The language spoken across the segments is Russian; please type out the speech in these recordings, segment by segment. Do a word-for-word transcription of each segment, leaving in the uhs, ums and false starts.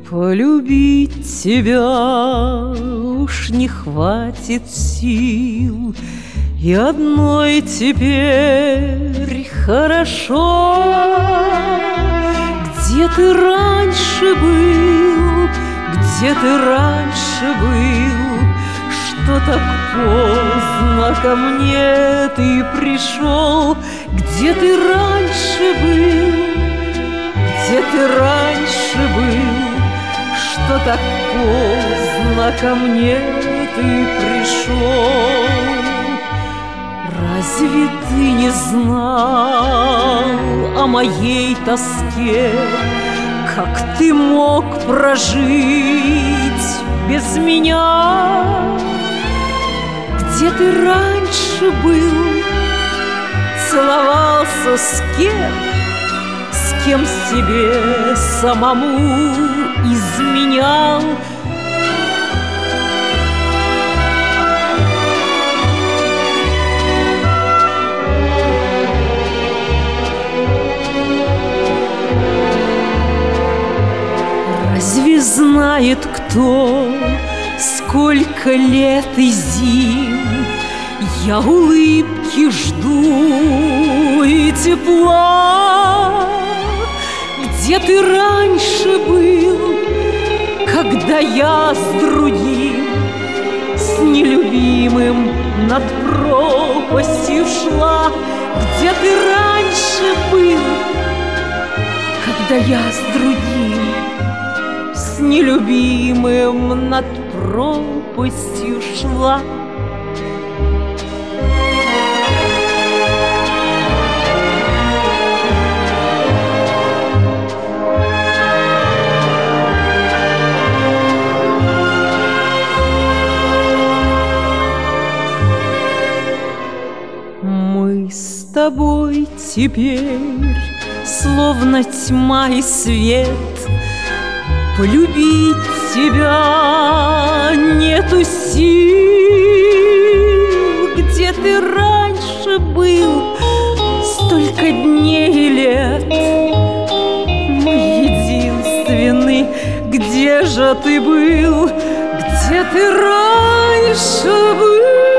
Полюбить тебя уж не хватит сил, и одной теперь хорошо. Где ты раньше был, где ты раньше был, что так поздно ко мне ты пришел? Где ты раньше был, где ты раньше был, что так поздно ко мне ты пришел? Разве ты не знал о моей тоске? Как ты мог прожить без меня? Где ты раньше был, целовался с кем, с кем себе самому изменял? Разве знает кто, сколько лет и зим я улыбки жду и тепла? Где ты раньше был, когда я с другим, с нелюбимым над пропастью шла? Где ты раньше был, когда я с другим, с нелюбимым над пропастью шла? Мы с тобой теперь словно тьма и свет. Полюбить тебя нету сил. Где ты раньше был, столько дней и лет, мой единственный, где же ты был? Где ты раньше был?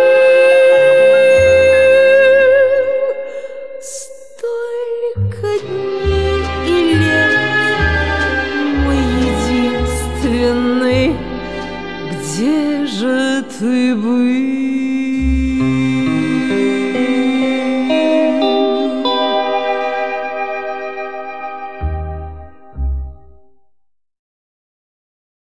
Столько дней и лет, мой единственный, где же ты был?